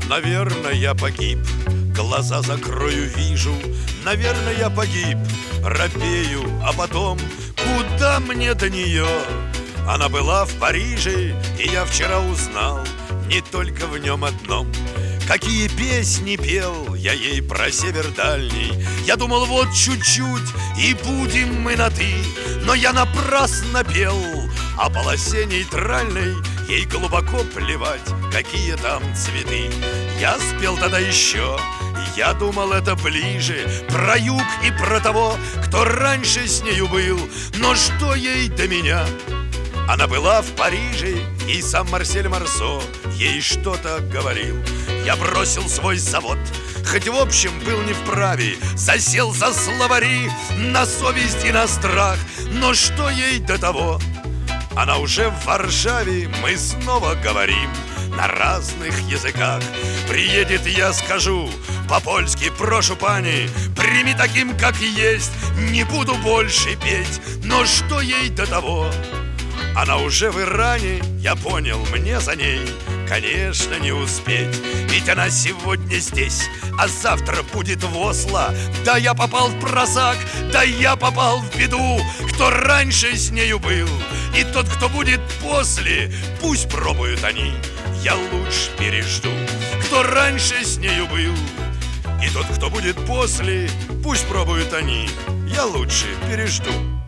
Наверное, я погиб. Глаза закрою, вижу. Наверное, я погиб. Робею, а потом куда мне до нее? Она была в Париже, и я вчера узнал не только в нем одном. Какие песни пел я ей про север дальний. Я думал, вот чуть-чуть, и будем мы на «ты». Но я напрасно пел. О полосе нейтральной ей глубоко плевать, какие там цветы. Я спел тогда еще, я думал, это ближе, про юг и про того, кто раньше с нею был. Но что ей до меня? Она была в Париже, и сам Марсель Марсо ей что-то говорил. Я бросил свой завод, хоть в общем был не вправе, засел за словари на совесть и на страх. Но что ей до того? Она уже в Варшаве, мы снова говорим на разных языках. Приедет, я скажу по-польски: прошу, пани, прими таким, как есть, не буду больше петь. Но что ей до того? Она уже в Иране, я понял, мне за ней, конечно, не успеть. Ведь она сегодня здесь, а завтра будет в Осло. Да я попал в просак, да я попал в беду. Кто раньше с нею был, и тот, кто будет после, пусть пробуют они, я лучше пережду. Кто раньше с нею был, и тот, кто будет после, пусть пробуют они, я лучше пережду.